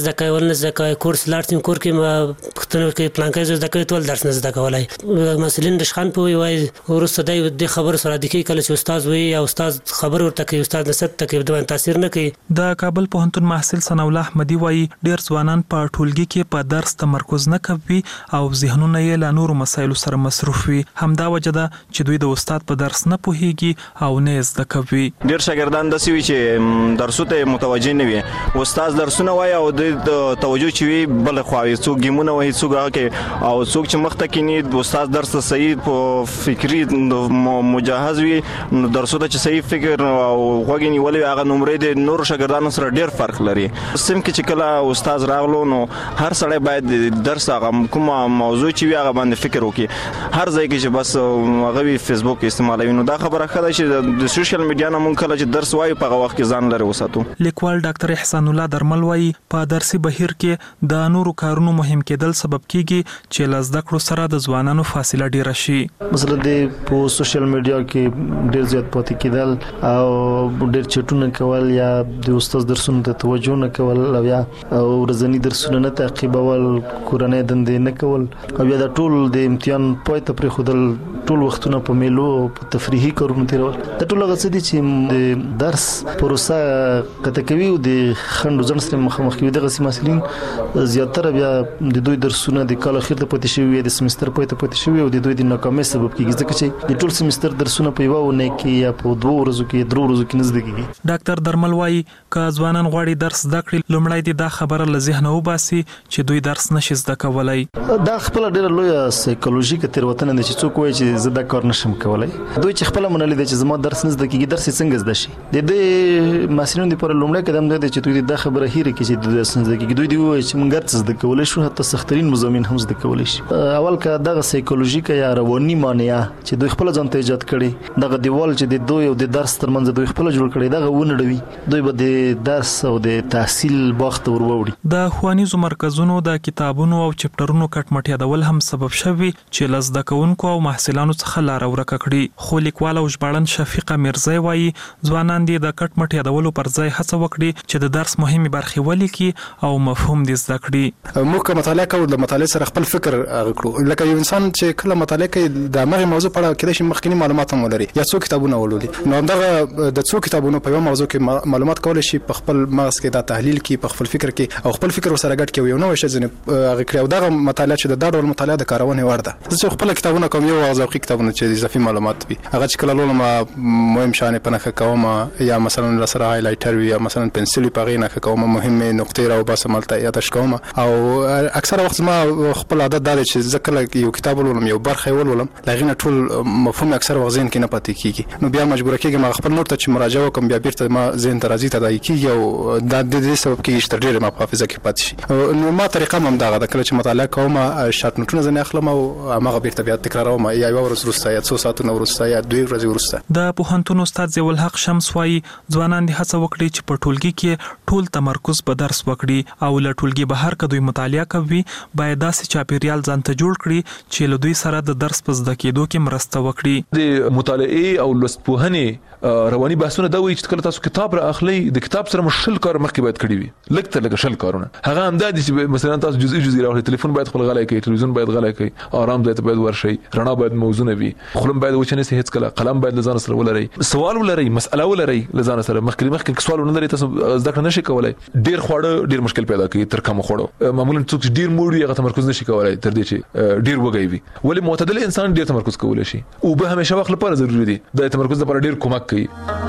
زکه ولنه زکه کورس لاړ کور کې ما پښتنو کې پلان کې زکه ټول درس نه زده کولای مسلین د شخان په وای ورسته د خبر سره د کې کله چې استاد وي یا استاد خبر ورته کوي استاد نسب ته د تاثیر نه کوي. د کابل پوهنتون محصل ثنا الله احمدي وای ډیر ځوانان په ټولګي کې په درس تمرکز نه کوي او ذهنونه یې له نورو مسایلو سره مصروف وي. همدا وجه ده چې دوی د استاد په درس نه پوهیږي او نه زده کوي. ډیر شاګردان داسې وي چې درسو ته متوجه نه وي. استاد درسونه وای او د توجه چوي بل خواوي څوک ګیمونه وای څوک هغه او څوک چې مخ ته کینی د استاد درس ته صحیح په فکری مجهز وي نو درسو ته چې صحیح فکر او وګینی ولې هغه نمرې د نور شاګردانو سره ډیر فرق لري. سم کې چې کله استاد راغلو نو هر سړی باید درس هغه کومه موضوع چې وي هغه باندې فکر وکړي. هر ځای کې چې بس هغه فیسبوک استعمالوي نو دا خبره خده چې د سوشل میډیا نه مونږ کله چې درس وایو په هغه وخت کې ځان لري وساتو. لیکوال ډاکټر احسان الله درمل وایي په درسي بهیر کې د نورو کارونو مهم کېدل سبب کیږي چې له زده کړو سره د ځوانانو فاصله ډیره شي. مثلا د په سوشل میډیا کې ډیر زیات پاتې کېدل او ډیر چټونه کول یا د استاد درسونو ته توجه نه کول او یا ورځنی درسونه نه تعقیبول کورنۍ دندې نه کول او یا د ټول د امتحان پای ته پرې خودل ټول وختونه په میلو په تفریحي کارونو تیرول د ټول هغه څه دي چې د درس پروسه کته کوي او د خندو ځن سره مخامخ کوي. دغه مسلین زیاتره بیا د دوی درسونه د کال اخر ته پاتې شوی د سمستر پای ته پاتې شوی او د دوی د ناکامۍ سبب کیږي ځکه چې د ټول سمستر درسونه په یو ونه کې یا په 2 ورځو کې 3 ورځو کې نه زده کیږي. ډاکټر درمل وایي که ځوانان غواړي درس زده کړي لومړی دا خبره له ذهنه وباسي چې دوی درس نشي زده کولای. دا خپل ډیره لویه سایکولوژیکه تیروتنه ده چې څوک وایي چې زه دا کار نشم کولای. دوی چې خپل منل دي چې زما درس نه زده کیږي درس څنګه زده شي. د دې مسلونو لپاره لومړی قدم دی چې دوی دا خبره هېره کړي چې درس نه زده کیږي. دوی وایي چې موږ درس زده کولای شو حتی سخترین مضامین هم زده کولای شي. اول که دغه سایکولوژیکه یا رواني مانیا چې دوی خپل ځان ته ایجاد کړي دغه دیوال چې د دوی او د درس ترمنځ دوی خپل جوړ کړي دغه ونډوي دوی به د درس او د تحصیل وخت وروړي. د ښوونیزو مرکزونو د کتابونو او چپټرونو کټمټیادول هم سبب شوی چې لزده کوونکو او محصلانو څخه لار ورکه کړي. خو لیکوال او ژباړن شفیقه میرزی وایي ځوانان دې د کټمټیادولو پر ځای هڅه وکړي چې د درس مهمه برخې ولیکي او مفهوم دې زده کړي. موږ که مطالعه کوو د مطالعې سره خپل فکر کړو لکه یو انسان چې کله مطالعه کوي د هغه موضوع په اړه کېدای شي مخکینی معلومات هم ولري یا څو کتابونه ولولي نو همدغه د څو کتابونو په یو موضوع کې معلومات کولای شي په خپل مغز کې دا تحلیل کې په خپل فکر کې او خپل فکر سره ګډ کوي یو نوې شی ځنه هغه کړی او دغه مطالعه چې د ډول مطالعه د کارونه ورده چې خپل کتابونه کوم یو ذوقي کتابونه چې اضافي معلومات وي هغه چې کله لولم مهم شانه پنه کوم یا مثلا لسره هایلایټر یا مثلا پنسل په غینه کوم مهمه نقطې راو بس ملته یادش کوم او اکثر وخت ما خپل عادت دا چې ځکه یو کتاب ولولم یو برخه ولولم لغینه ټول مفهوم اکثر وخت ذهن کې نه پاتې کیږي نو بیا مجبور کېږم ما خپل نوٹ ته چې مراجعه وکم بیا بیرته ما ذهن ته راځي تدای کیږي او دا د دې سبب کېږي چې ډېر ما په حافظه کې پاتې شي نو ما طریقه هم دا کله چې مطالعه کوم شارټ نوټونه ځنه اخلم او هغه بیرته بیا تکراروم یا یو ورځ وروسته یا 2 ساعتونه وروسته یا 2 ورځې وروسته. د پوهنتون استاد ضیاء الحق شمس وایي ځوانان دې هڅه وکړي چې په ټولګي کې ټول تمرکز په درس وکړي او له ټولګي بهر که دوی مطالعه کوي باید داسې چاپیریال ځان ته جوړ کړي چې له دوی سره د درس په زده کېدو کې مرسته وکړي. د مطالعه او لوستپوهنې رواني بحثونه دا وایي چې کله تاسو کتاب را اخلي د کتاب سره مشل کار مخکې باید کړی وي لکه لکه شل کارونه هغه هم د دې مثلا تاسو جزئی راوړئ ټلیفون باید خپل غلای کوي ټلویزیون باید غلای کوي آرام ځای ته باید ورشي رڼا باید موزونه وي خلم باید وچنه سي هیڅ کله قلم باید لزان سره ولري سوال ولري مسأله ولري لزان سره مخکې سوال نه لري تاسو زده کړه نشي کولای ډیر خوړه ډیر مشکل پیدا کوي تر کوم خوړو معمولا څوک ډیر موړي هغه تمرکز نشي کولای تر دې چې ډیر وګي وي ولی معتدل انسان ډیر تمرکز کولای شي او به همیشه وخت لپاره ضروری دي د تمرکز لپاره ډیر کومک کوي.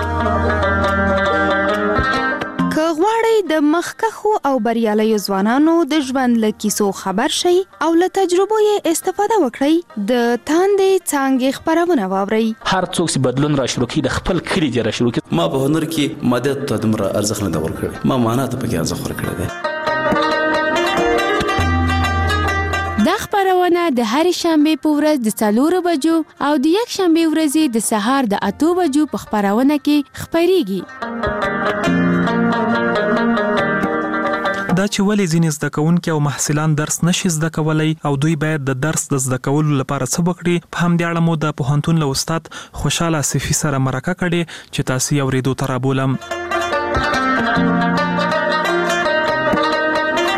که غواړئ د مخکښو او بریالیو ځوانانو د ژوند له کیسو خبر شئ او له تجربو یې استفاده وکړئ د تاندې څانګې خپرونه واورئ. هر څوک چې بدلون را شروع کړي د خپل کلي دې را شروع کړي. ما په هنر کې مادیات ته دومره ارزښت نه دی ورکړی ما معنا ته پکې ارزښت ورکړی دی. دا خپرونه د هرې شنبې په ورځ د 4 بجو او د یک شنبې ورځې د سهار د 8 بجو په خپرونه کې خپریږي. دا چې ولې ځینې زده کوونکي او محصلان درس نشي زده کولای او دوی باید د درس د زده کولو لپاره څه وکړي په همدې اړه مو د پوهنتون له استاد خوشحاله صفي سره مرکه کړې چې تاسو یې اورېدو ته رابولم.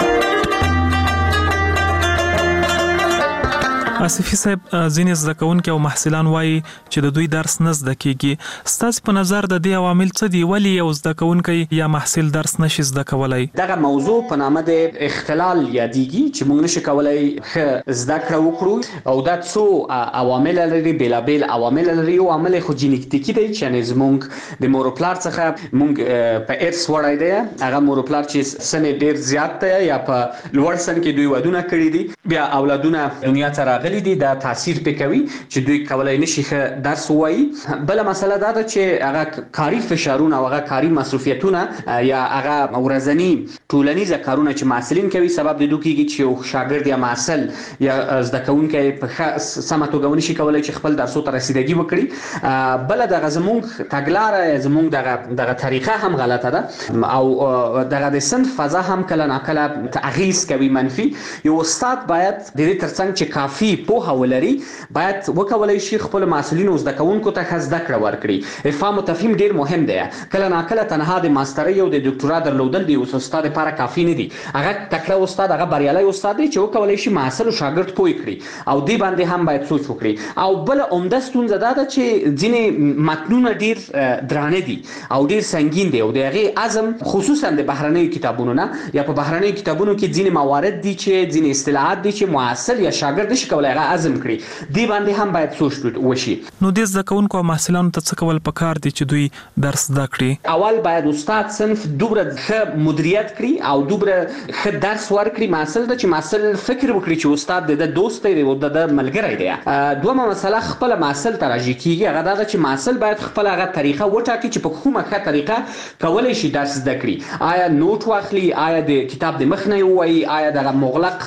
آصفي صاحب ځینې زده کوونکي او محصلان وایي چې د دوی درس نه زده کیږي. ستاسو په نظر د دې عوامل څه دي ولې یو زده کوونکی یا محصل درس نشي زده کولای؟ دغه موضوع په نامه د اختلال یادېږي چې موږ نشو کولای ښه زده کړه وکړو او دا څو عوامل لري، بېلابېل عوامل لري. یو عامل خو جینیټیکي دی چې زموږ د مور او پلار څخه موږ په ارث وړی دی. هغه مور او پلار چې سن ډیر زیات دی یا په لوړ سن کې دوی ودونه کړي دي، بیا اولادونه دنیا ته راغلي دي، دا تاثیر پې کوي چې دوی کولای نشي ښه درس ووایي. بله مسله دا ده چې هغه کاري فشارونه او هغه کاري مصروفیتونه یا هغه ورځني ټولنیز کارونه چې محصلین کوي سبب د دوی کېږي چې یو شاګرد یا محصل یا زده کوونکی په سمه توګه ونشي کولای چې خپل درسو ته رسیدګي وکړي. بله دغه زموږ تګلاره، زموږ دغه طریقه هم غلطه ده او دغه د صنف فضا هم کله ناکله اغیز کوي منفي. یو استاد باید د دې ترڅنګ چې کافي پوهه ولري باید وکولای شي خپل محصلینو او زده کوونکو ته ښه زده کړه ورکړي. افهام او تفهیم ډیر مهم دی. کله ناکله تنها د ماسترۍ او د ډاکټرا درلودل د یو استاد لپاره کافي نه دي. هغه تکړه استاد، هغه بریالی استاد دی چې وکولای شي محصل او شاګرد پوه کړي او دې باندې هم باید سوچ وکړي. او بل عمده ستونزه دا ده چې ځینې متنونه ډیر درانه دي او ډیر سنگین دي او د هغې عزم خصوصا د بهرنیو کتابونو نه یا په بهرنیو کتابونو کې ځینې موارد دي چې ځینې اصطلاحات دي چې محصل یا شاګرد نشي کولای هغه عزم کړي. دې باندې هم باید سوچ وشي. نو د زده کوونکو او محصلانو ته څه کول پکار دي چې دوی درس زده کړي؟ اول باید استاد صنف دومره ښه مدیریت کړي او دومره ښه درس ورکړي محصل ته چې محصل فکر وکړي چې استاد د دوست دی او د ملګری دی. دومره مسله خپل محصل ته راځي کیږي هغه دا چې محصل باید خپل هغه طریقه وټاکي چې په کومه ښه طریقه کولای شي درس زده کړي. آیا نوٹ واخلي، آیا د کتاب د مخ نه ووایي، آیا دغه مغلق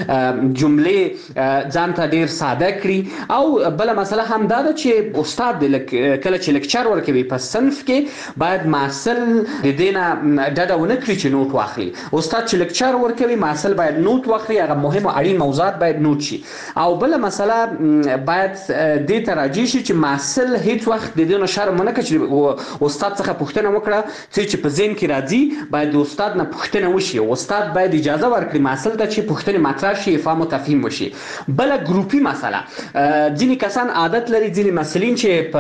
جملې ځان ته ډیر ساده کړي. او بل مسله هم دا ده چې استاد کله چې لیکچر ورکوي په صنف کې باید محصل د دې نه ډډه ونه کړي چې نوٹ واخلي. استاد چې لیکچر ورکوي محصل باید نوٹ واخلي، هغه مهم او اړین موضوعات باید نوٹ شي. او بل مسله باید دې ته راځي چې محصل هیڅ وخت د دې نه شرم نه کوي چې استاد څخه پوښتنه وکړه چې په ذهن کې راځي باید د استاد نه پوښتنه وشي. استاد باید اجازه ورکړي محصل ته چې پوښتنه مطرح شي، افهام او تفهیم وشي. بل ګروپي مسله، ځینې کسان عادت لري، ځینې مسلین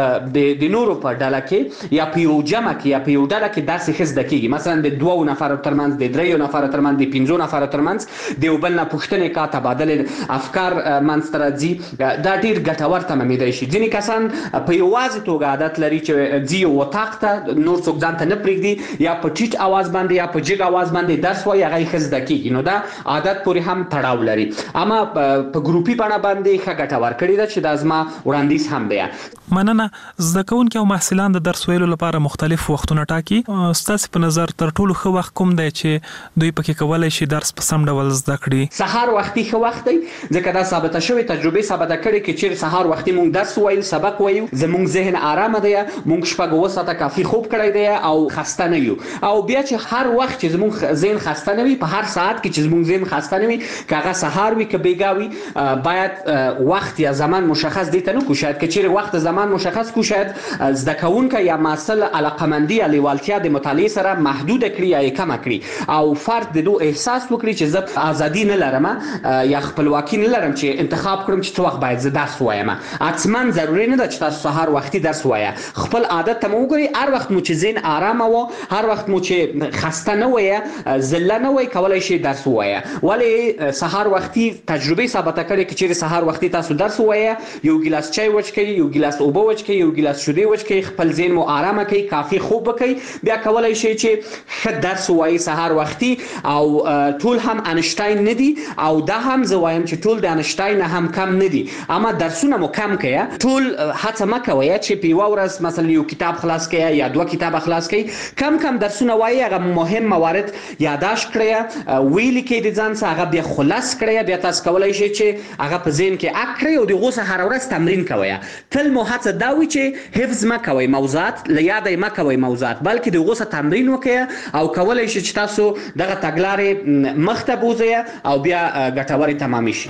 چې د نورو په ډله کې یا په یو جمع کې یا په یو ډله کې داسې ښه زده کېږي، مثلا د 2 نفرو ترمنځ، د 3 نفرو ترمنځ، د 5 نفرو ترمنځ د یو بل نه پوښتنې کا تبادله افکار منځته راځي. دا ډیر ګټور تمامېدای شي. ځینې کسان په یوازې توګه عادت لري چې ځي یو اتاق ته نور څوک ځان ته نه پرېږدي یا په ټیټ اواز باندې یا په جګ اواز باندې درس وایي، هغه ښه زده کېږي. نو دا عادت پورې هم تړاو لري. اما په ګروپي بڼه باندې ښه ګټه ورکړې ده چې دا زما وړاندیز هم دی. مننه. زده کوونکي او محصلان د درس ویلو لپاره مختلف وختونه ټاکي. ستاسو په نظر تر ټولو ښه وخت کوم دی چې دوی پکې کولای شي درس په سم ډول زده کړي؟ سهار وختي ښه وخت دی ځکه دا ثابته شوې تجربه ثابته کړې چې چیرې سهار وختي موږ درس وایو، سبق وایو، زموږ ذهن آرامه دی، موږ شپږ اوه ساعته کافي خوب کړی دی او خسته نه یو. او بیا چې هر وخت چې زموږ ذهن خسته نه وي، په هر ساعت کې چې زموږ ذهن خسته نه وي، که هغه سهار وي که بیګا وي، باید وخت یا زمان مشخص دی ته نه کو. شاید که چیرې وخت زمان مشخص کو، شاید زده کوونکی یا محصل علاقمندي یا لیوالتیا د مطالعې سره محدوده کړي یا یې کمه کړي او فرد د دو احساس وکړي چې زه ازادي نه لرم یا خپلواکي نه لرم چې انتخاب کړم چې څه وخت باید زه درس وایم. حتما ضروري نه ده چې تاسو سهار وختي درس وایه. خپل عادت ته مو وګورئ، هر وخت مو چې ذهن آرامه و، هر وخت مو چې خسته نه وایه، ذله نه وایه، کولای شي درس ووایه. ولې سهار وختي تجربه ثابته کړې چې چیرې سهار وختي تاسو درس ووایه، یو ګیلاس چای وڅښئ، یو ګیلاس اوبه وڅښئ، یو ګیلاس شیدې وڅښئ، خپل ذهن مو آرامه کړئ، کافي خوب وکړئ، بیا کولای شي چې ښه درس ووایي سهار وختي. او ټول هم انشتاین نه دي او دا هم زه وایم چې ټول د انشتاین هم کم نه دي، اما درسونه مو کم کړئ. ټول هڅه مه کوئ چې په یوه ورځ مثلا یو کتاب خلاص کړئ یا 2 کتاب خلاص کړئ. کم کم درسونه وایي، هغه مهم موارد یادداشت کړئ، ویلي کړئ د ځان څخه، هغه بیا خلاص کړئ، بیا تاسو کولای شئ چې هغه په ذهن کې اک کړئ او دغه څخه هر ورځ تمرین کوئ. تل مو هڅه دا وي چې حفظ ما کوئ موضوعات، له یاده ما کوئ موضوعات، بلکې دغه څخه تمرین وکړئ او کولای شئ چې تاسو دغه تګلارې مخته بوزئ او بیا ګټورې تمام شي.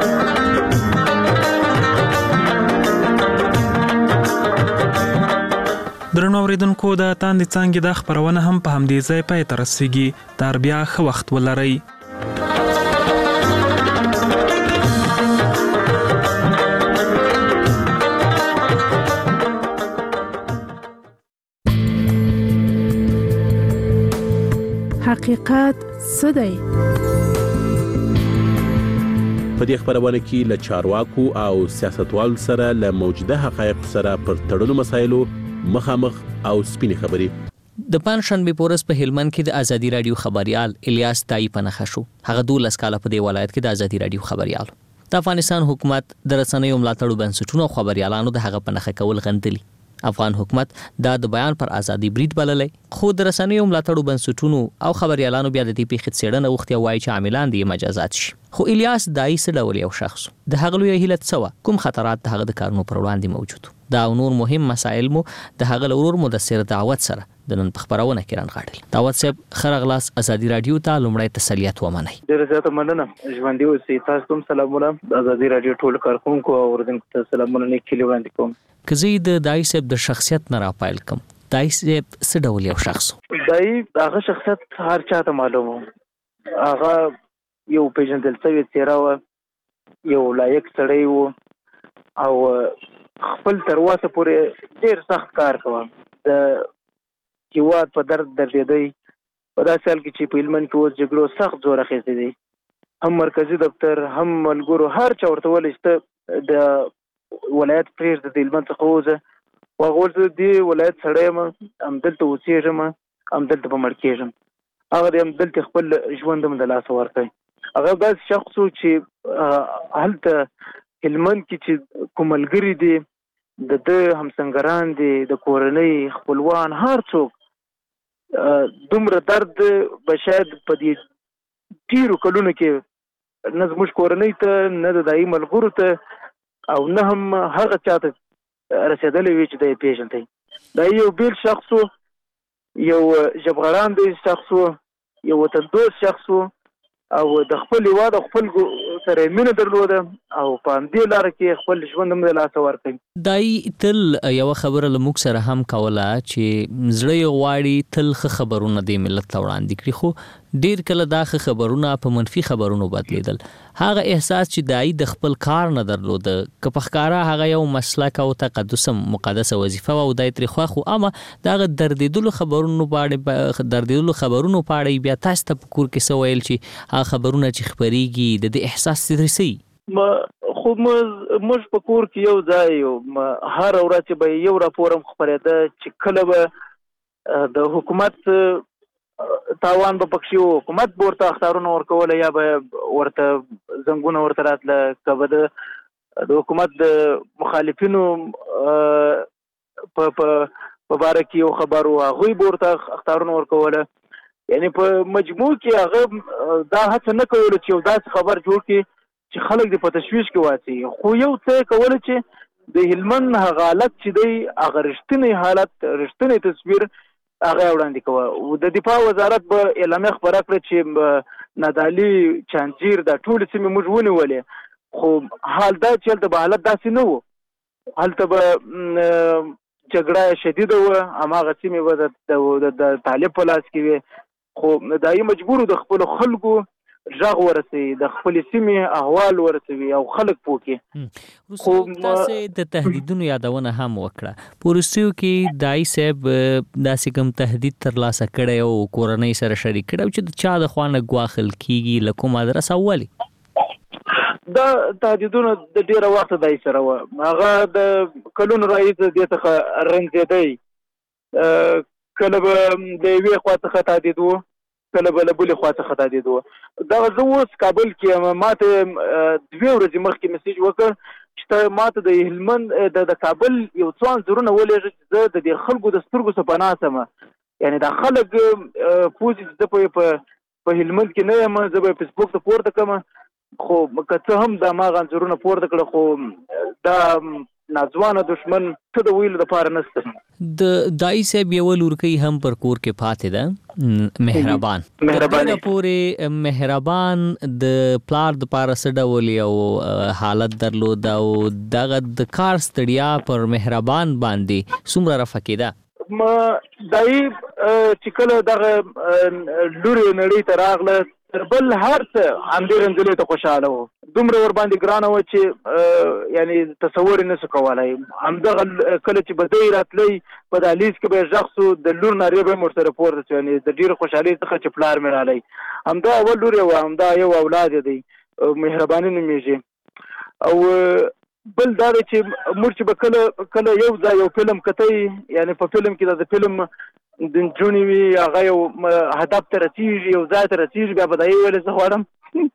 درنو اوریدونکو، د تاندې څانګې د خبرونه هم په همدې ځای پای ته رسیږي. تر بیا ښه وخت ولرئ. حقیقت څه دی؟ په دې خبرونه کې له چارواکو او سیاستوالو سره له موجوده حقایق سره پر تړلو مسایلو مخامخ او سپینې خبرې. د پنځشنبه پورس په هلمند کې د ازادي رادیو خبريال الیاس تای پنخه شو. هغه 12 کاله په دې ولایت کې د ازادي رادیو خبريال. د افغانستان حکومت د رسنیو ملاتړو بنسټونو او خبريالانو د هغه پنخه کول غندلي. افغان حکومت دا د بیان پر ازادي برید بللې، خو د رسنیو ملاتړو بنسټونو او خبريالانو بیا د دې پیښې څېړنه وختي وایي چې عاملان دي مجازات شي. خو الیاس دای څه ډول یو شخص د هغه لوی هیلت سوا کوم خطرات د هغه د کارونو پر وړاندې موجود دا نور مهم مسائل مو د هغه لورور مدثر دعوت سره د نن په خبرونه کې رانغاړل. دعوت صاحب خرغلاس ازادي رادیو ته لومړی تسلیت ومنئ. ډیره زیاته مننه. ژوندۍ اوسئ. تاسو ته سلامونه. ازادي رادیو ټول کارکونکو او اوریدونکو ته سلامونه لیکلي وړاندې کوم. کزي د دای صاحب د شخصیت نه راپایل کوم. دای صاحب څه ډول یو شخص؟ دای هغه شخصیت هر چاته معلومه. هغه یو پیژندل شوی څیره و، یو لایق سړی و او خپل تر اوسه پورې ډیر سخت کار کوي. د هیواد په درد دردېدی په داسې حال کې چې په هلمند کې اوس جګړو سخت زور اخیستی دی. هم مرکزي دفتر هم ملګرو هر چا ورته ویلی چې د ولایت پرېږده د هلمند څخه ووځه. هغه ویل زه دې ولایت سړی یم، همدلته اوسېږم، همدلته به مړ کېږم. هغه د همدلته خپل ژوند هم د لاسه ورکړی. هغه داسې شخص و چې هلته هلمند کې چې کوم ملګري دي، د همسنګران دي، د کورنۍ خپلوان، هر څوک دومره درد به شاید په دې ډېرو کلونو کې نه زموږ کورنۍ ته، نه د دایي ملګرو ته او نه هم هغه چاته رسېدلی وي چې دا یې پېژني. دا یو بیل شخص و، یو ژبغړاندی شخص و، یو وطندوست شخص و او د خپل هیواد او خپل سره مینه درلوده او په همدې لاره کې خپل ژوند هم د لاسه ورکړي. دای تل یو خبره له موږ سره هم کوله چې زړه یې غواړي تل ښه خبرونه د ملت ته وړاندې کړي، خو ډیر کله دا ښه خبرونه په منفي خبرونو بدلیدل. هغه احساس چې دای د خپل کار نه درلوده که په ښکاره هغه یو مسلک او تقدس مقدسه وظیفه و او دای ترې خوښ و، اما دغه دردېدلو خبرونو په اړه بیا تاسو ته په کور کې څه ویل چې هغه خبرونه چې خپرېږي د دې احساس څه رسوي؟ خو موږ په کور کې یو ځای یو، هر ورځ به یو راپور هم خپرېده چې کله به د حکومت تاوان به پکښې و، حکومت به ورته اخطارونه ورکوله یا به ورته زنګونه ورته راتله، که به د حکومت د مخالفینو په باره کې یو خبر و، هغوی به ورته اخطارونه ورکوله. یعنې په مجموع کې هغه دا هڅه نه کوله چې یو داسې خبر جوړ کړي چې خلک دې په تشویش کې واچوي. خو یو څه یې کوله چې د هلمند هغه حالت چې دی، هغه رښتینی حالت، رښتینی تصویر هغه وړاندې کوه. د دفاع وزارت به اعلامیه خپره کړه چې نادعلي، چانجیر دا ټولې سیمې موږ ونیولې، خو حال دا چې هلته به حالت داسې نه و. هلته به جګړه شدیده وه، هماغه سیمې به د طالب په لاس کې وې، خو دایي مجبور د خپلو خلکو غږ ورسوي، د خپلې سیمې احوال ورسوي او خلک پوه کړي. خو تاسې د تهدیدونو یادونه هم وکړه. په وروستیو کې دای صاحب داسې کوم تهدید ترلاسه کړی او کورنۍ سره شریک کړی چې د چا د خوا نه ګواښل کېږي، له کوم ادرسه ولې؟ دا تهدیدونه د ډېره وخته دای سره وه. هغه د کلونو راهیسې دې څخه رنځېدی. کله به د یوې خوا څخه تهدید و، کله به له بلې خوا څخه تهدید و. دغه زه اوس کابل کې یم، ما ته 2 ورځې مخکې میسیج وکړ چې ته ما ته د هلمند د کابل یو څو انځورونه ولېږه چې زه د دې خلکو د سترګو څخه پناه شم. یعنې دا خلک پوه چې زه په هلمند کې نه یم، زه به یې فیسبوک ته پورته کړم. خو که څه هم دا ما هغه انځورونه پورته کړه، خو دا ناځوانه دشمن څه د ویلو دپاره نشته. د دای صاحب یوه لورکۍ هم پر کور کې پاتې ده، مهربان. تر پورې مهربان د پلار دپاره څه ډول یو حالت درلود او دغه د کار ستړیا پر مهربان باندې څومره رفع کېده؟ دای چې کله دغه لورې نړۍ ته راغله، تر بل هر څه همدې رنځلې ته خوشحاله و. دومره ور باندې ګرانه و چې یعنی تصور نه شو کولای. همدغه کله چې بدای راتلی په دالیز کې به ځخصو د لور ناری به مرسته پورته شو، یعنی د ډیر خوشحالي څخه چې پلار مې رالی. همدا اول لور و، همدا یو اولاد دی، مهرباني نومیږي. او بل دا چې موږ چې به کله یو ځای یو فلم کتای، یعنی په فلم کې د فلم د جونی وی هغه یو هدف ته رسیږي، یو ځای ته رسیږي، بیا به دا یې ویل زه غواړم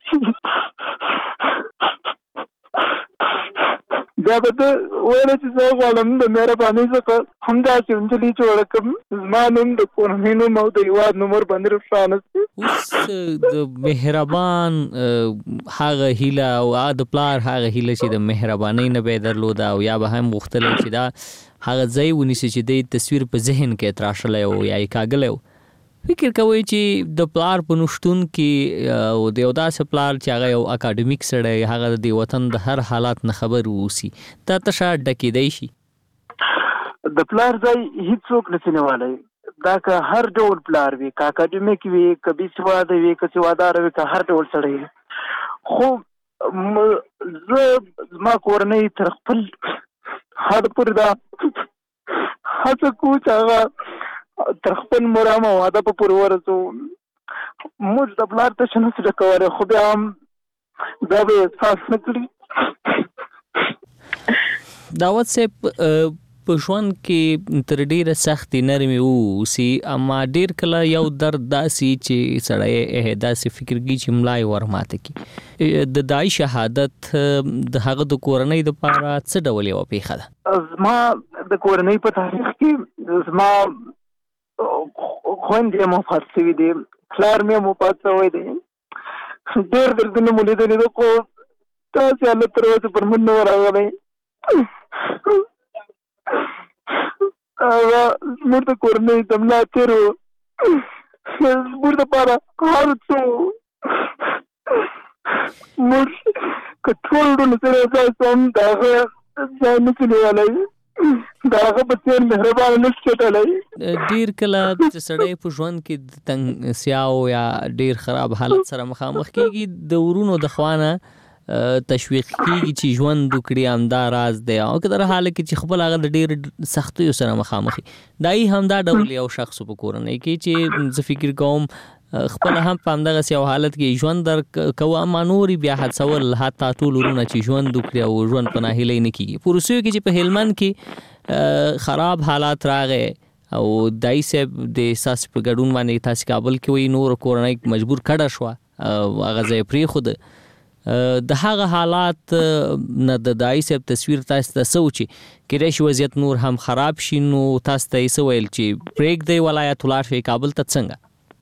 بیا به ته ویل چې زه غواړم د مهربانۍ څخه همداسې نجلۍ جوړه کړم، زما نوم د کورنۍ نوم او د هېواد نوم ورباندې روښانه شي. اوس د مهربان هغه هیله او د پلار هغه هیله چې د مهربانۍ نه به یې درلوده او یا به هم غوښتلی چې دا هغه ځای ونیسي چې د تصویر په ذهن کې تراشلی او یا یې کاږلی و. فکر کوئ چې د پلار په نشتون کې او د یو داسې پلار چې هغه یو اکاډمیک سړی، هغه د وطن د هر حالات نه خبر اوسي، دا تشه ډکېدی شي؟ د پلار ځای هیڅوک نشي نیولی. دا که هر ډول پلار وي، که اکاډمیک وي، که بې سواده وي، که سواداره وي، که هر ډول سړی وي. خو زه زما کورنۍ تر خپل حد پورې دا هڅه کوو چې هغه تر خپل مرام او هدف پورې ورسوو. موږ د پلار تشه نشو ډکولی، خو بیا هم دا به احساس نه کړي. داود صاحب په ژوند کې تر ډیره سختې نرمې واوسي، اما ډیر کله یو درد داسې چې سړی داسې فکر کوي چې ملا یې ورماته کړي. د دای شهادت د هغه د کورنۍ دپاره څه ډول یوه پیښه ده؟ زما د کورنۍ په تاریخ کې زما خویندې هم وفات شوي دي، پلار مې هم وفات شوی دی. ډېر دردونه مو لیدلي دي، خو داسې حالت تر اوسه پر موږ نه ورغلی. هغه زموږ د کورنۍ د ملا تېر و، زموږ دپاره هر څه. موږ که ټول ډول سره ځای هم د هغه ځای نشو نیولی، د هغه په څېر مهربانه نشو کېدلی. ډېر کله چې سړی په ژوند کې د تنګسیاو یا ډېر خراب حالت سره مخامخ کېږي، د ورونو د خوا نه تشویق کېږي چې ژوند وکړي، همدا راز دی. او که در حاله کې چې خپل هغه د ډېر سختیو سره مخامخ وي، دا یې همدا ډول یو شخص په کورنۍ کې چې زه فکر کوم خپل هم په همدغسې یو حالت کې ژوند در کوه، اما نورې بیا حدسول حتی ټول ورونه چې ژوند وکړي او ژوند په ناهیلۍ نه کېږي. په روسیو کې چې په هلمند کې خراب حالات راغی او دای صاحب د احساس په ګډون باندې تاسې کابل کې وایي نور کورنۍ مجبور کډه شوه، هغه ځای پرېښوده. د هغه حالات نه د دای صاحب تصویر تاسو ته څه و چې کېدای شي وضعیت نور هم خراب شي، نو تاسو ته یې څه ویل چې پرېږدئ ولایت ولاړ شئ کابل ته؟ څنګه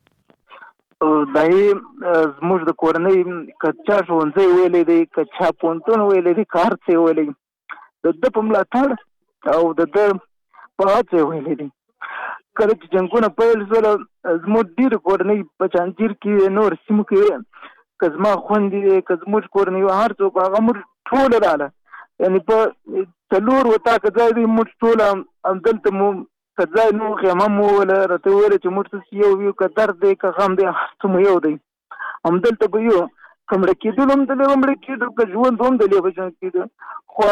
دا زموږ د کورنۍ که چا ښوونځی ویلی دی، که چا پوهنتون ویلی دی، که هر څه یې ویلی، د ده په ملاتړ او د ده په هڅه یې ویلی دی. کله چې جنګونه پیل شول، زموږ ډېرې کورنۍ په چانجیر کې، نور سیمو کې، که زما خویندې، که زموږ کورنۍ هر څوک، هغه موږ ټوله راله، یعنې په 4 وطاقه ځای دی، موږ ټوله همدلته مو که ځای نه و خیمه مو وویله، راته وویله چې موږ څه یو یو، که درد دی که غم دی، هر څه مو یو دی، همدلته به یو. که مړه کېدلو هم دلې به مړه کېدو، که ژوند هم دلې به ژوند کېدو. خو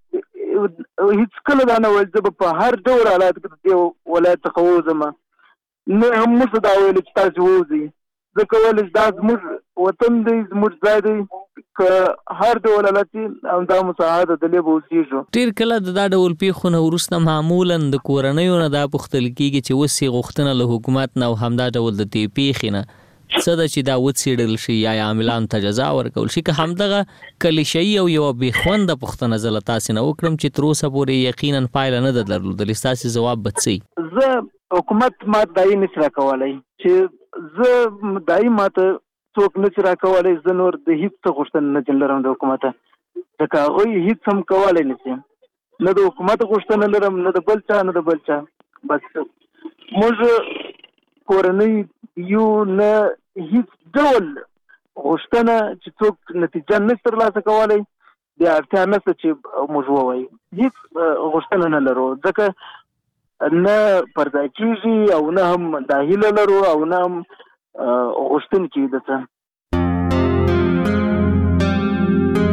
هغه هېڅکله دا نه ویل زه به په هر ډول حالات کې د دې ولایت څخه ووځم، نه هم موږ دا ویلې چې تاسې ووځئ، ځکه ولې دا زموږ وطن دی، زموږ ځای دی، که هر ډول حالت وي همدا مساعده دلې به اوسېږو. ډېر کله د دا ډول پیښو نه وروسته معمولا د کورنیو نه دا پوښتل کېږي چې اوس یې غوښتنه له حکومت نه او همدا ډول د دې پیښې نه څه ده چې دا وڅېړل شي یا عاملانو ته جزا ورکول شي، که همدغه کلیشه‌ایي او یوه بې خونده پوښتنه زه له تاسې نه وکړم چې تر اوسه پورې یقینا پایله نه ده درلودلې، ستاسې ځواب به څه؟ زه حکومت ما دایي نشي راکولی، چې زه دایي ماته څوک نشي راکولی، زه نور د هېڅ څه غوښتنه نه لرم د حکومته، ځکه هغوی هېڅ هم کولی نشي، نه د حکومت غوښتنه لرم، نه د بل چا، نه د بل چا. بس موږ کورنۍ یو، نه هېڅ ډول غوښتنه چې څوک نتیجه نشي ترلاسه کولی، بیا اړتیا نشته چې موږ ووایو، هېڅ غوښتنه نه لرو، ځکه نه پر ځای کېږي او نه هم دا هیله لرو او نه هم غوښتونکي د څه.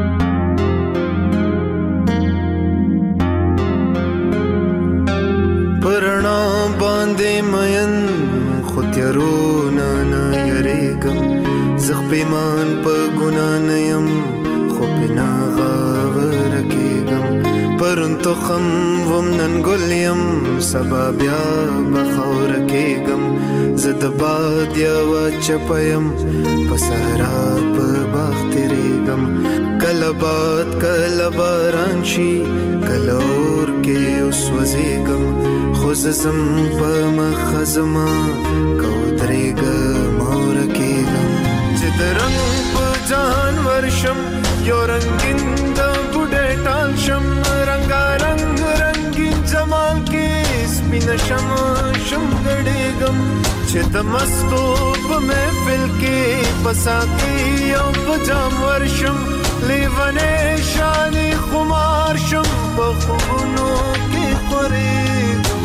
پیمان په ګنا نه یم خو پنا غاور کېږم پرون تخم وم نن ګل یم سبا بیا به خاوره کېږم زه د باد یوه چپه یم په صحرا په باغ تېرېږم کله باد کله باران شي کله اور کې وسوځېږم خو زه ځم په مخه زما که ودرېږم او ورکېږم چې د رنګ په جهان ورشم یو رنګین د بوډۍ ټال شم رنګارنګ رنګین جمال کې سپینه شم ګډېږم چې د مستو په محفل کې په ساقي او په جام ورشم لیونی شانې خمار شم په خوبونو کې خورېږم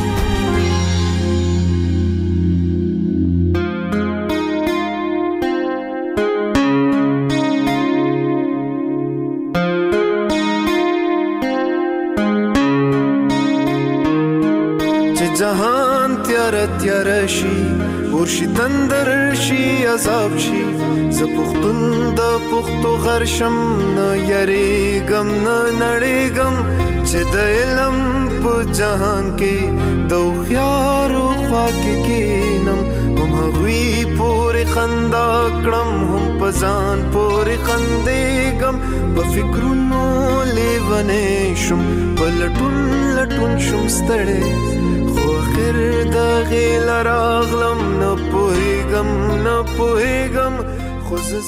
جهان تیاره تیاره شي ورشي تندر شي عذاب شي زه پښتون د پښتو غر شم نه یریږم نه نړېږم چې د علم په جهان کې د هوښیارو خوا کې کښېنم هم هغوی پورې خندا کړم هم په ځان پورې خندېږم په فکرونو لیونی شم په لټون لټون شم ستړی خیر د غیل راغلم نه پوهېږم خو زه